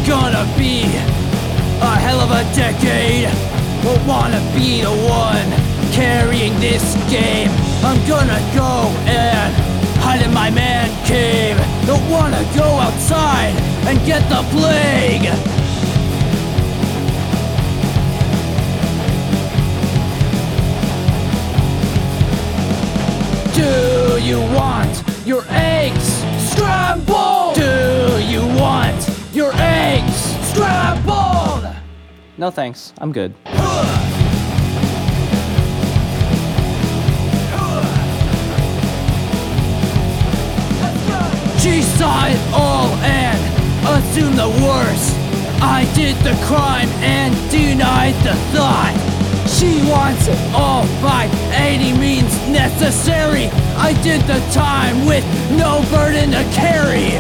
gonna be a hell of a decade. Won't wanna be the one carrying this game. I'm gonna go and hide in my man cave. Don't wanna go outside and get the plague. Do you want your eggs scrambled? Do you want your eggs scrambled? No thanks, I'm good. She saw it all and assumed the worst. I did the crime and denied the thought. She wants it all by any means necessary. I did the time with no burden to carry.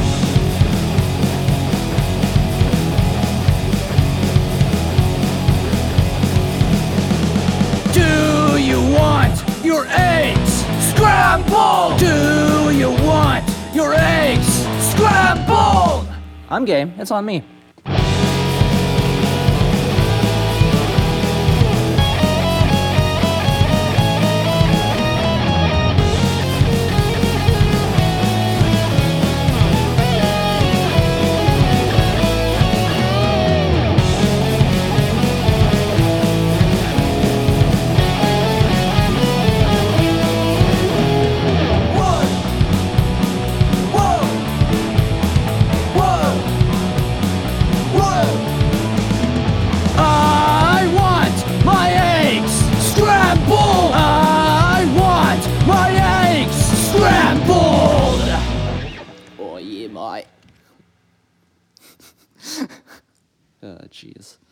Do you want your eggs scrambled? Do you want your eggs scrambled? I'm game, it's on me. Oh yeah, mate. Oh, jeez.